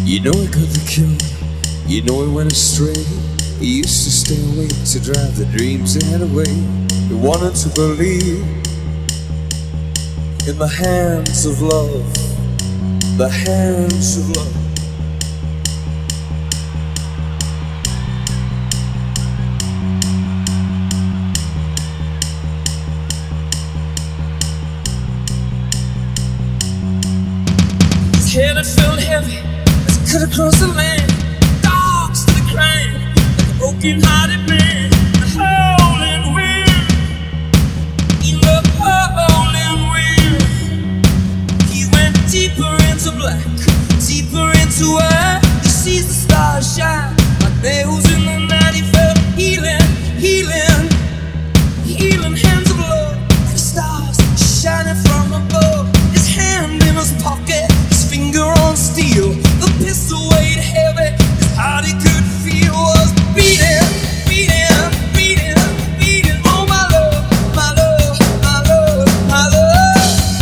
You know he got the cure, you know he went astray. He used to stay awake to drive the dreams he had away. He wanted to believe in the hands of love, the hands of love. His head had felt heavy as he cut across the land. Dogs to the crime, like a broken-hearted man. The howling wind, in the howling wind. He went deeper into black, deeper into white. He sees the stars shine like nails in the night. He felt healing, healing, healing hands of love, like stars shining from above. His hand in his pocket, his finger on steel. The pistol weighed heavy, his heart he could feel was beating, beating, beating, beating. Oh my love, my love, my love, my love.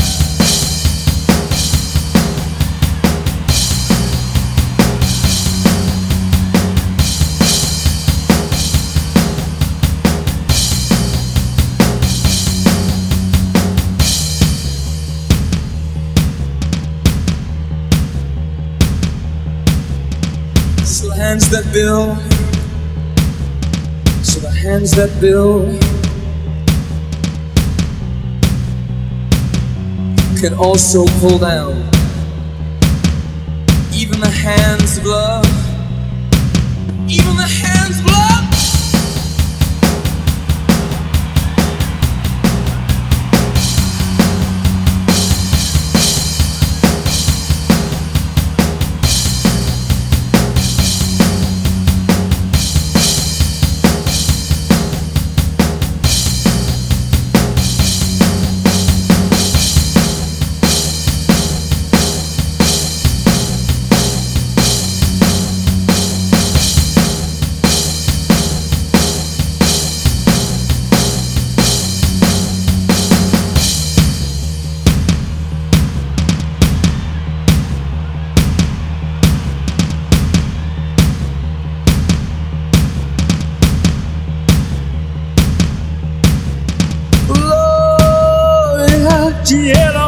So the hands that build, so the hands that build can also pull down. Even the hands of love, even the hands of love. Quiero